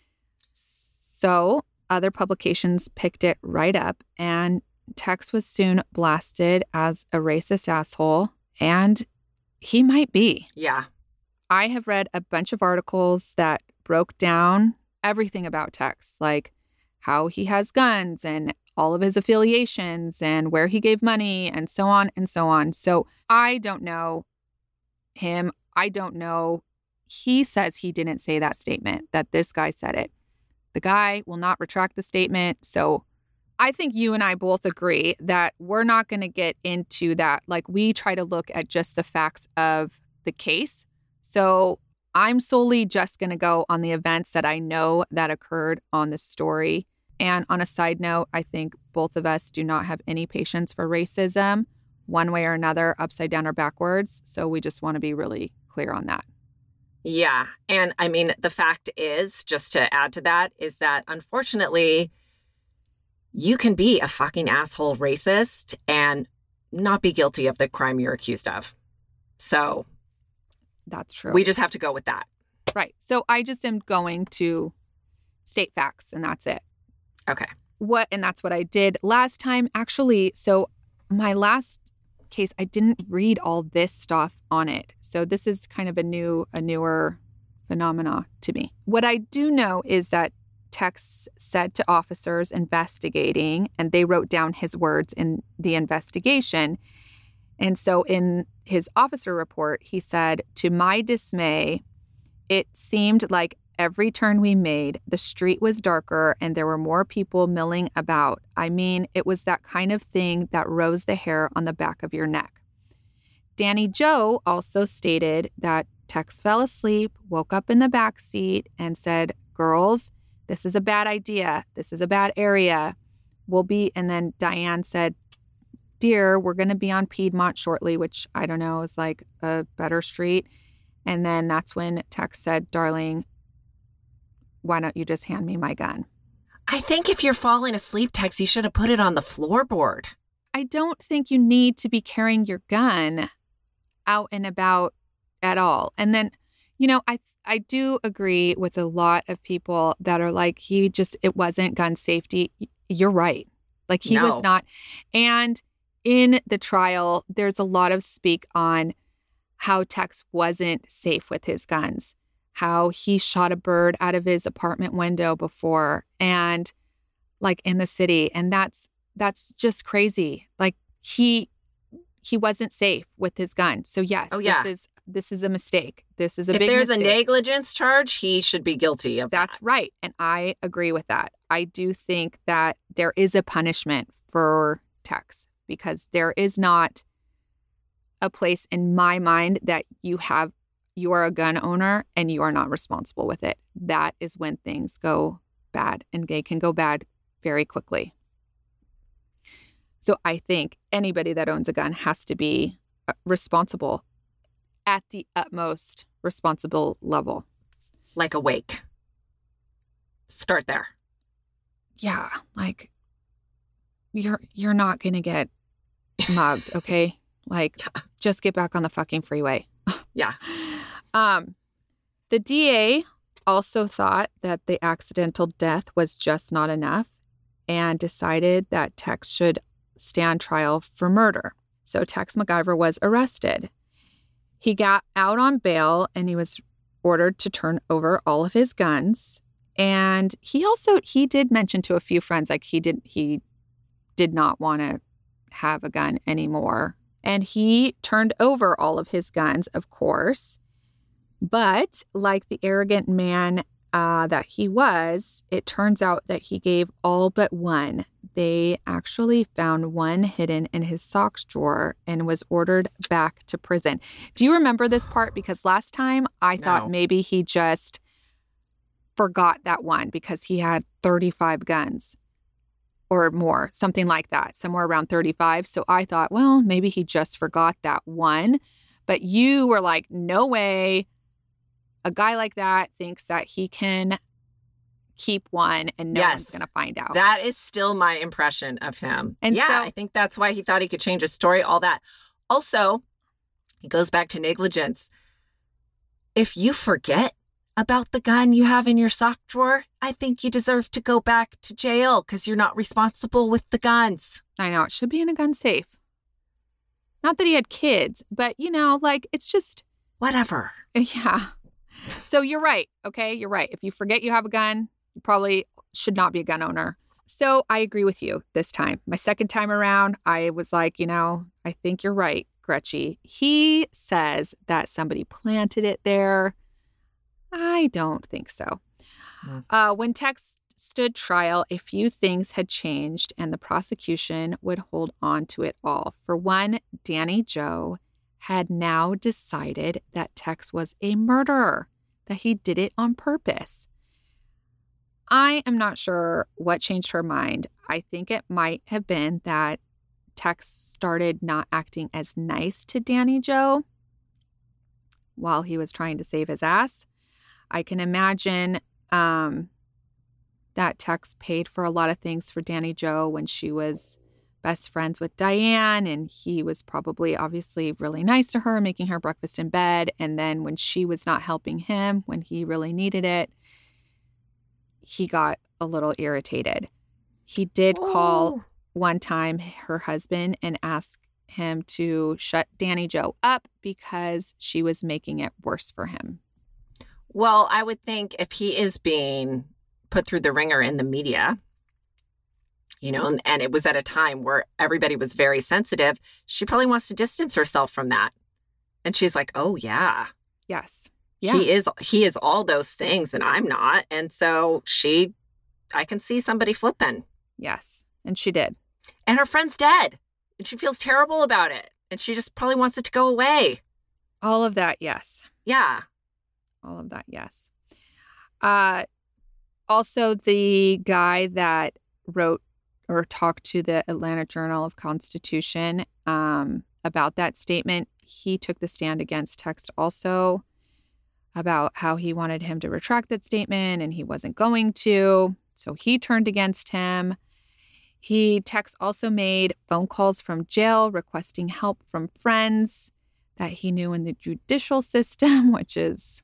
So other publications picked it right up, and Tex was soon blasted as a racist asshole, and he might be. Yeah. I have read a bunch of articles that broke down everything about Tex, like how he has guns and all of his affiliations and where he gave money and so on and so on. So I don't know him. I don't know. He says he didn't say that statement, that this guy said it. The guy will not retract the statement. So I think you and I both agree that we're not going to get into that. Like, we try to look at just the facts of the case. So I'm solely just going to go on the events that I know that occurred on the story. And on a side note, I think both of us do not have any patience for racism one way or another, upside down or backwards. So we just want to be really clear on that. Yeah. And I mean, the fact is, just to add to that, is that unfortunately, you can be a fucking asshole racist and not be guilty of the crime you're accused of. So that's true. We just have to go with that. Right. So I just am going to state facts, and that's it. Okay. What, and that's what I did last time. Actually, so my last case, I didn't read all this stuff on it. So this is kind of a new, a newer phenomena to me. What I do know is that Tex said to officers investigating, and they wrote down his words in the investigation. And so in his officer report, he said, "To my dismay, it seemed like every turn we made, the street was darker and there were more people milling about. I mean, it was that kind of thing that rose the hair on the back of your neck." Danny Joe also stated that Tex fell asleep, woke up in the back seat, and said, "Girls, this is a bad idea. This is a bad area. We'll be," and then Diane said, "Dear, we're going to be on Piedmont shortly," which I don't know is like a better street. And then that's when Tex said, "Darling, why don't you just hand me my gun?" I think if you're falling asleep, Tex, you should have put it on the floorboard. I don't think you need to be carrying your gun out and about at all. And then, you know, I I do agree with a lot of people that are like, he just, it wasn't gun safety. You're right. Like, he No. was not. And in the trial, there's a lot of speak on how Tex wasn't safe with his guns, how he shot a bird out of his apartment window before, and like in the city. And that's, that's just crazy. Like, he, he wasn't safe with his gun. So yes, Oh, yeah. this is, this is a mistake. This is a If big there's mistake. a negligence charge, he should be guilty of That's that. right. And I agree with that. I do think that there is a punishment for Tex, because there is not a place in my mind that you have, you are a gun owner and you are not responsible with it. That is when things go bad, and they can go bad very quickly. So I think anybody that owns a gun has to be responsible at the utmost responsible level. Like a wake. Start there. Yeah, like you're you're not going to get mugged, okay? Like, just get back on the fucking freeway. Yeah. Um the D A also thought that the accidental death was just not enough and decided that Tex should stand trial for murder. So Tex MacGyver was arrested. He got out on bail and he was ordered to turn over all of his guns. And he also, he did mention to a few friends, like he did, he did not want to have a gun anymore. And he turned over all of his guns, of course. But like the arrogant man uh, that he was, it turns out that he gave all but one. They actually found one hidden in his socks drawer and was ordered back to prison. Do you remember this part? Because last time I No. thought maybe he just forgot that one because he had thirty-five guns or more, something like that, somewhere around thirty-five. So I thought, well, maybe he just forgot that one. But you were like, no way. A guy like that thinks that he can keep one and no Yes. one's going to find out. That is still my impression of him. And yeah, so- I think that's why he thought he could change his story, all that. Also, it goes back to negligence. If you forget about the gun you have in your sock drawer, I think you deserve to go back to jail because you're not responsible with the guns. I know, it should be in a gun safe. Not that he had kids, but you know, like, it's just, Whatever. yeah. So you're right. Okay. You're right. If you forget you have a gun, you probably should not be a gun owner. So I agree with you this time. My second time around, I was like, you know, I think you're right, Gretchy. He says that somebody planted it there. I don't think so. Mm. Uh, when Tex stood trial, a few things had changed and the prosecution would hold on to it all. For one, Danny Joe had now decided that Tex was a murderer, that he did it on purpose. I am not sure what changed her mind. I think it might have been that Tex started not acting as nice to Danny Joe while he was trying to save his ass. I can imagine um, that Tex paid for a lot of things for Danny Joe when she was best friends with Diane, and he was probably obviously really nice to her, making her breakfast in bed. And then when she was not helping him, when he really needed it, he got a little irritated. He did call Oh. one time her husband and ask him to shut Danny Joe up because she was making it worse for him. Well, I would think if he is being put through the ringer in the media, you know, and, and it was at a time where everybody was very sensitive, she probably wants to distance herself from that. And she's like, oh, yeah, Yes. Yeah. he is he is all those things and I'm not. And so she, I can see somebody flipping. Yes. And she did. And her friend's dead. And she feels terrible about it. And she just probably wants it to go away. All of that. Yes. Yeah. All of that. Yes. Uh, also, the guy that wrote or talked to the Atlanta Journal-Constitution um, about that statement, he took the stand against Tex also about how he wanted him to retract that statement and he wasn't going to. So he turned against him. He, Tex also made phone calls from jail requesting help from friends that he knew in the judicial system, which is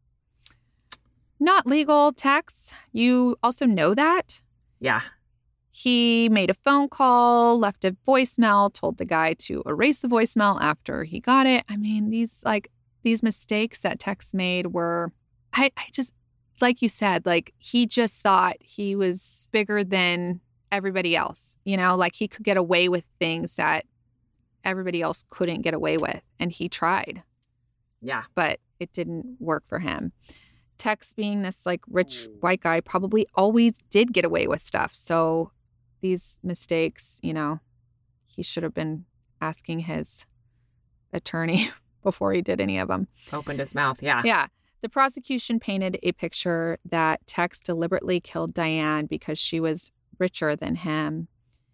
not legal, Tex. You also know that. Yeah. He made a phone call, left a voicemail, told the guy to erase the voicemail after he got it. I mean, these like these mistakes that Tex made were, I, I just, like you said, like he just thought he was bigger than everybody else, you know, like he could get away with things that everybody else couldn't get away with. And he tried, Yeah. but it didn't work for him. Tex, being this like rich white guy, probably always did get away with stuff. So these mistakes, you know, he should have been asking his attorney before he did any of them. Opened his mouth. Yeah. Yeah. The prosecution painted a picture that Tex deliberately killed Diane because she was richer than him.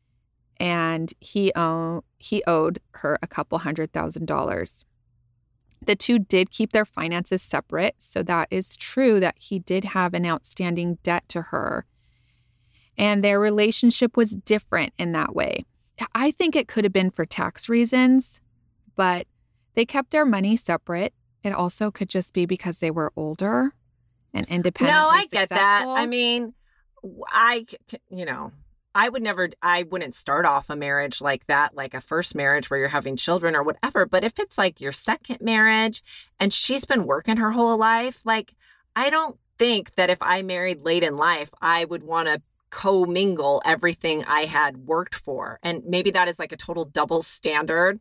And he, owe, he owed her a couple hundred thousand dollars. The two did keep their finances separate. So that is true that he did have an outstanding debt to her. And their relationship was different in that way. I think it could have been for tax reasons, but they kept their money separate. It also could just be because they were older and independent. No, I get that. I mean, I, you know, I would never, I wouldn't start off a marriage like that, like a first marriage where you're having children or whatever. But if it's like your second marriage and she's been working her whole life, like, I don't think that if I married late in life, I would want to commingle everything I had worked for. And maybe that is like a total double standard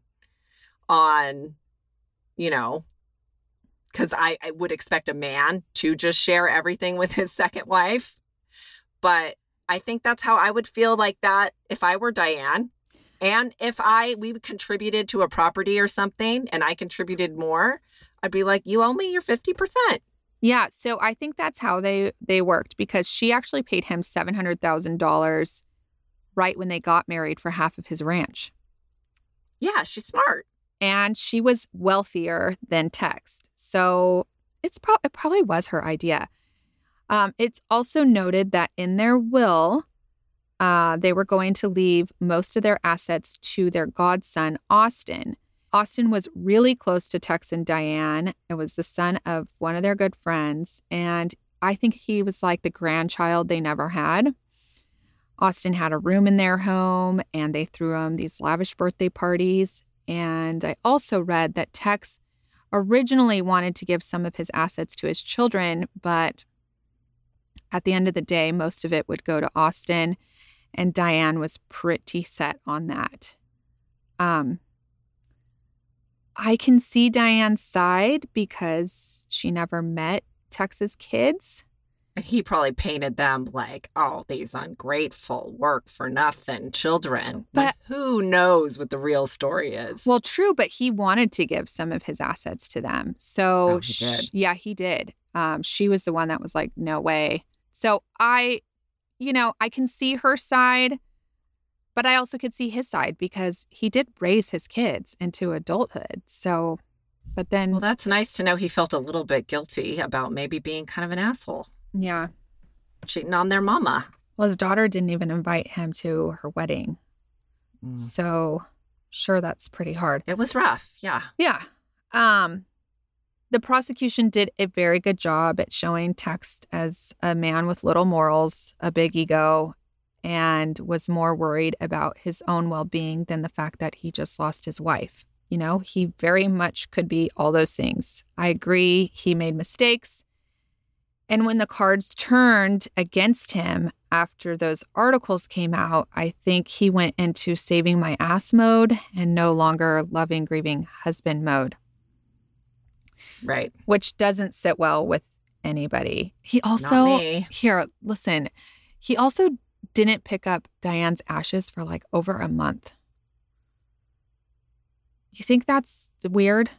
on, you know, because I, I would expect a man to just share everything with his second wife. But I think that's how I would feel like that if I were Diane. And if I, we contributed to a property or something and I contributed more, I'd be like, you owe me your fifty percent. Yeah. So I think that's how they, they worked because she actually paid him seven hundred thousand dollars right when they got married for half of his ranch. Yeah, she's smart. And she was wealthier than Tex. So it's pro- it probably was her idea. Um, it's also noted that in their will, uh, they were going to leave most of their assets to their godson, Austin. Austin was really close to Tex and Diane. It was the son of one of their good friends. And I think he was like the grandchild they never had. Austin had a room in their home and they threw him these lavish birthday parties. And I also read that Tex originally wanted to give some of his assets to his children, but at the end of the day, most of it would go to Austin. And Diane was pretty set on that. Um, I can see Diane's side because she never met Tex's kids. And he probably painted them like, oh, these ungrateful, work for nothing children. But like, who knows what the real story is? Well, true, but he wanted to give some of his assets to them. So, Oh, he did? sh- yeah, he did. Um, she was the one that was like, no way. So I, you know, I can see her side, but I also could see his side because he did raise his kids into adulthood. So, but then, Well, that's nice to know he felt a little bit guilty about maybe being kind of an asshole, yeah. cheating on their mama. Well, his daughter didn't even invite him to her wedding. Mm. So, sure, that's pretty hard. It was rough. Yeah. Yeah. Um, the prosecution did a very good job at showing Tex as a man with little morals, a big ego, and was more worried about his own well-being than the fact that he just lost his wife. You know, he very much could be all those things. I agree. He made mistakes. And when the cards turned against him after those articles came out, I think he went into saving my ass mode and no longer loving, grieving husband mode, Right. which doesn't sit well with anybody. He Not also, me. here, listen, he also didn't pick up Diane's ashes for like over a month. You think that's weird?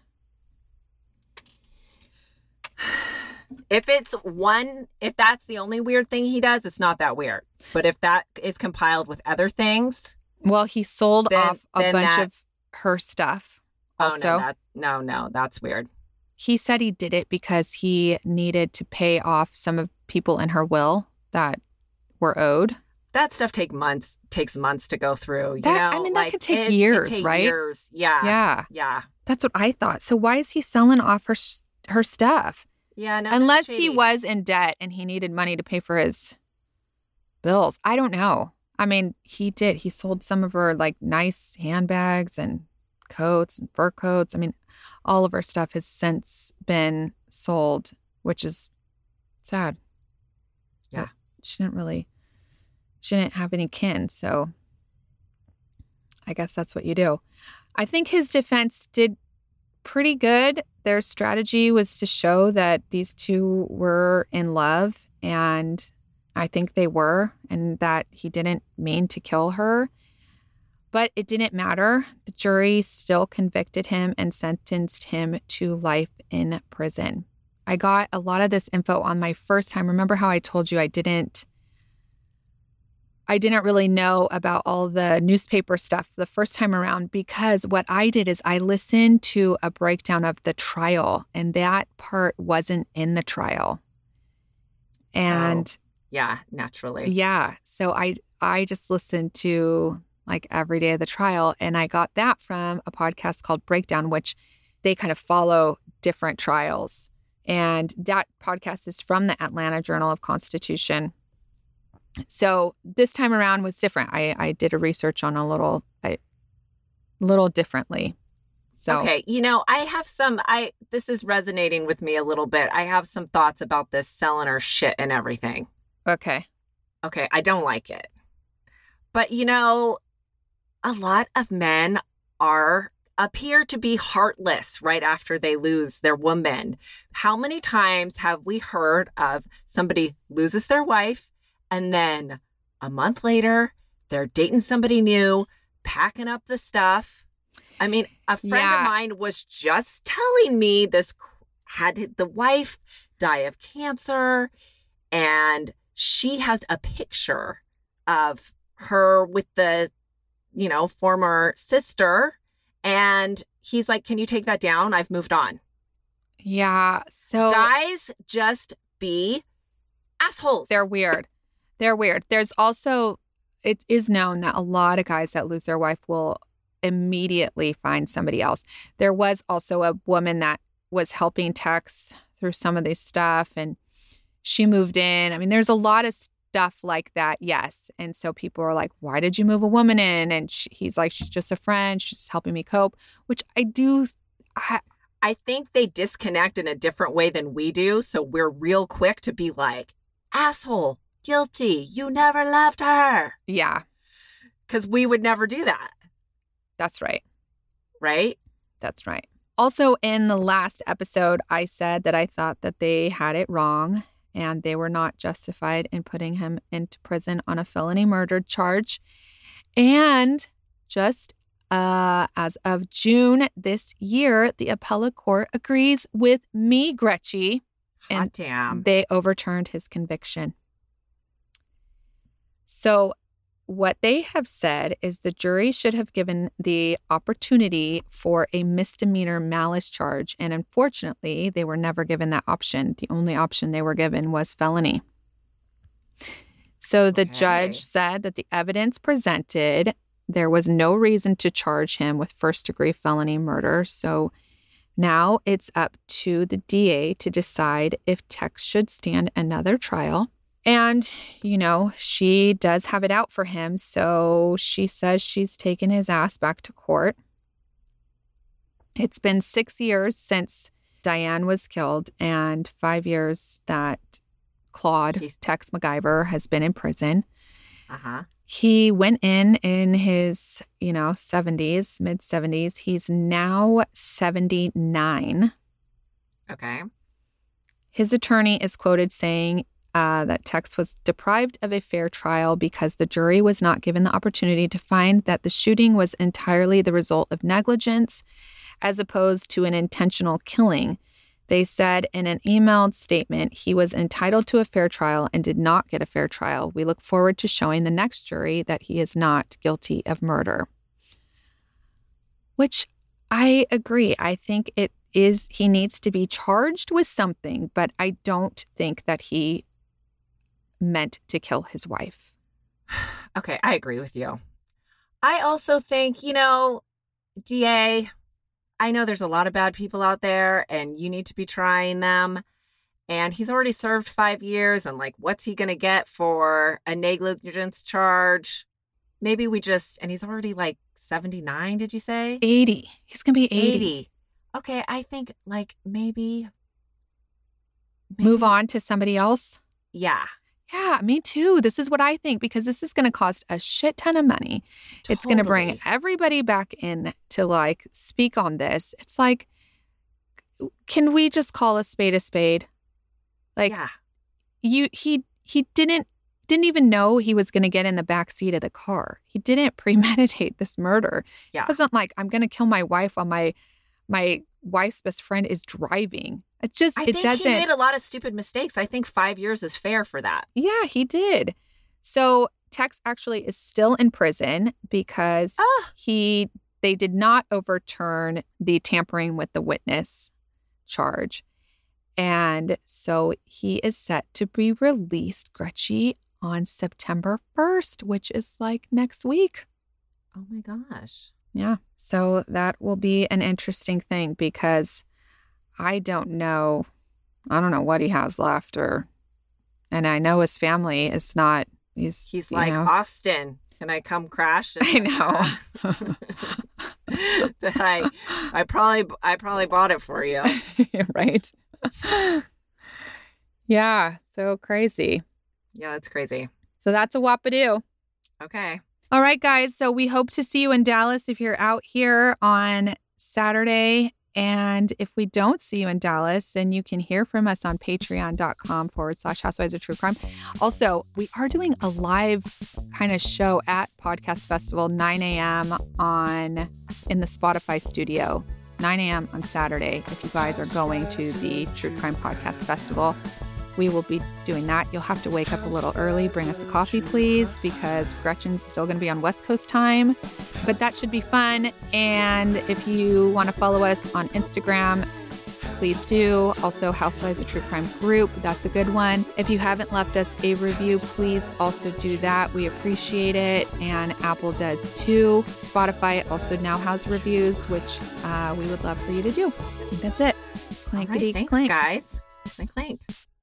If it's one, if that's the only weird thing he does, it's not that weird. But if that is compiled with other things, Well, he sold Then- off a then bunch that- of her stuff. oh Also, no, that, no, no, that's weird. he said he did it because he needed to pay off some of people in her will that were owed. That stuff take months, takes months to go through. You That- know, I mean, that like, could take it- it years, take right? Years. Yeah. Yeah, Yeah. that's what I thought. So why is he selling off her s- her stuff? Yeah. No, that's Unless he shady. was in debt and he needed money to pay for his bills. I don't know. I mean, he did. He sold some of her like nice handbags and coats and fur coats. I mean, all of her stuff has since been sold, which is sad. Yeah. But she didn't really, she didn't have any kin. So I guess that's what you do. I think his defense did pretty good. Their strategy was to show that these two were in love, and I think they were, and that he didn't mean to kill her. But it didn't matter. The jury still convicted him and sentenced him to life in prison. I got a lot of this info on my first time. Remember how I told you I didn't I didn't really know about all the newspaper stuff the first time around, because what I did is I listened to a breakdown of the trial, and that part wasn't in the trial. And Yeah. Naturally. yeah, so I I just listened to like every day of the trial, and I got that from a podcast called Breakdown, which they kind of follow different trials. And that podcast is from the Atlanta Journal of Constitution. So this time around was different. I, I did a research on a little, a little differently. So Okay, you know, I have some I this is resonating with me a little bit. I have some thoughts about this selling her shit and everything. okay, Okay, I don't like it. But you know, a lot of men are appear to be heartless right after they lose their woman. How many times have we heard of somebody loses their wife and then a month later they're dating somebody new, packing up the stuff? I mean, a friend Yeah. of mine was just telling me this had the wife die of cancer, and she has a picture of her with the, you know, former sister. And he's like, can you take that down? I've moved on. yeah. So Guys, just be assholes. they're weird. They're weird. There's also, it is known that a lot of guys that lose their wife will immediately find somebody else. There was also a woman that was helping Tex through some of this stuff, and she moved in. I mean, there's a lot of stuff like that, yes. And so people are like, why did you move a woman in? And she, he's like, she's just a friend. She's helping me cope, which I do. I, I think they disconnect in a different way than we do. So we're real quick to be like, asshole, guilty. You never loved her. Yeah, Because we would never do that, that's right. right? That's right. Also, in the last episode, I said that I thought that they had it wrong and they were not justified in putting him into prison on a felony murder charge. And just uh, as of June this year, the appellate court agrees with me, Gretchen, Hot and damn. they overturned his conviction. So what they have said is the jury should have given the opportunity for a misdemeanor malice charge. And unfortunately, they were never given that option. The only option they were given was felony. So the Okay. judge said that the evidence presented, there was no reason to charge him with first degree felony murder. So now it's up to the D A to decide if Tex should stand another trial. And, you know, she does have it out for him. So she says she's taken his ass back to court. It's been six years since Diane was killed and five years that Claude, He's- Tex MacGyver, has been in prison. Uh-huh. He went in in his, you know, seventies, mid seventies. He's now seventy-nine. Okay. His attorney is quoted saying uh, that Tex was deprived of a fair trial because the jury was not given the opportunity to find that the shooting was entirely the result of negligence as opposed to an intentional killing. They said in an emailed statement, he was entitled to a fair trial and did not get a fair trial. We look forward to showing the next jury that he is not guilty of murder. Which I agree. I think it is, he needs to be charged with something, but I don't think that he meant to kill his wife. Okay, I agree with you. I also think, you know, D A, I know there's a lot of bad people out there and you need to be trying them. And he's already served five years. And like, what's he going to get for a negligence charge? Maybe we just, and he's already like seventy-nine, did you say? eighty. He's going to be eighty. eighty. Okay, I think like maybe, maybe. Move on to somebody else. Yeah. Yeah, me too. This is what I think because this is going to cost a shit ton of money. It's going to bring Totally. everybody back in to like speak on this. It's like, can we just call a spade a spade? Like yeah. you, he, he didn't, didn't even know he was going to get in the back seat of the car. He didn't premeditate this murder. Yeah. It wasn't like I'm going to kill my wife while my, my wife's best friend is driving. It just, I it think doesn't. he made a lot of stupid mistakes. I think five years is fair for that. Yeah, he did. So Tex actually is still in prison because Ah. he they did not overturn the tampering with the witness charge. And so he is set to be released, Gretchen, on September first, which is like next week. Oh my gosh. Yeah. So that will be an interesting thing because I don't know. I don't know what he has left or, and I know his family is not, he's, He's you like, know. Austin, can I come crash? I know. that I, I probably, I probably bought it for you. Right. Yeah. So crazy. Yeah, that's crazy. So that's a whoop-a-doo. Okay. All right, guys. So we hope to see you in Dallas if you're out here on Saturday. And if we don't see you in Dallas, then you can hear from us on patreon.com forward slash housewives of true crime. Also, we are doing a live kind of show at Podcast Festival, nine a.m. on in the Spotify studio, nine a.m. on Saturday. If you guys are going to the True Crime Podcast Festival, we will be doing that. You'll have to wake up a little early. Bring us a coffee, please, because Gretchen's still going to be on West Coast time. But that should be fun. And if you want to follow us on Instagram, please do. Also, Housewives of True Crime group. That's a good one. If you haven't left us a review, please also do that. We appreciate it. And Apple does too. Spotify also now has reviews, which uh, we would love for you to do. I think that's it. All Clankety right, thanks, clank. guys. Clink, clink.